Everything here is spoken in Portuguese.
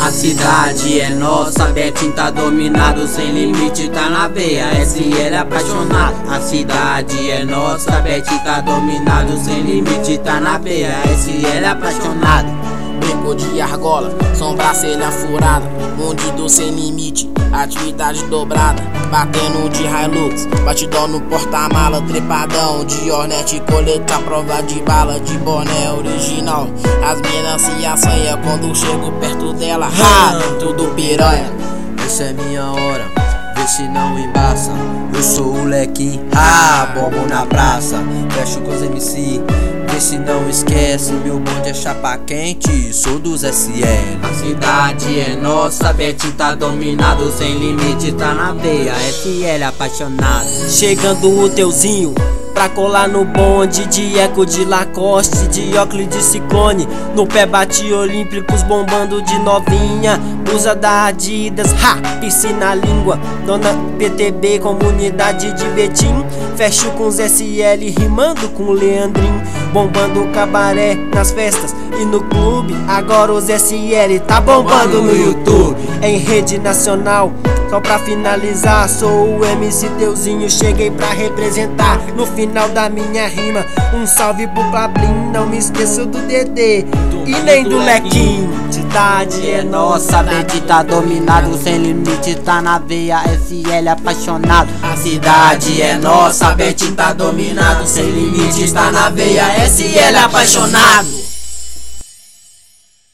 A cidade é nossa, Betim tá dominado, sem limite tá na veia, SL apaixonado. A cidade é nossa, Betim tá dominado, sem limite tá na veia, SL apaixonado. Brinco de argola, sobrancelha furada, mundido sem limite, atividade dobrada. Batendo de Hilux, batidão no porta-mala, trepadão de Hornet, coleta prova de bala, de boné original. As minas se assanham quando chego perto dela, tudo piranha. Essa é minha hora, vê se não embaça. Eu sou o Lequim, bombo na praça. Fecho com os MC, vê se não esquece. Meu bonde é chapa quente, sou dos SL. A cidade é nossa, Betim tá dominado, sem limite tá na veia, SL apaixonado. Chegando o teuzinho pra colar no bonde, de eco de Lacoste, de óculos de ciclone. No pé bate olímpicos, bombando de novinha, blusa da Adidas, piscina língua. Dona PTB, comunidade de Betim. Fecho com os SL, rimando com o Leandrinho. Bombando cabaré nas festas e no clube. Agora os SL tá bombando no YouTube, em rede nacional. Só pra finalizar, sou o MC Teuzinho, cheguei pra representar. No final da minha rima, um salve pro Pablin, não me esqueço do Dedê e nem do Lequim. Cidade é nossa, Betim tá dominado, sem limite tá na veia, SL apaixonado. A cidade é nossa, Betim tá dominado, sem limite tá na veia, SL apaixonado.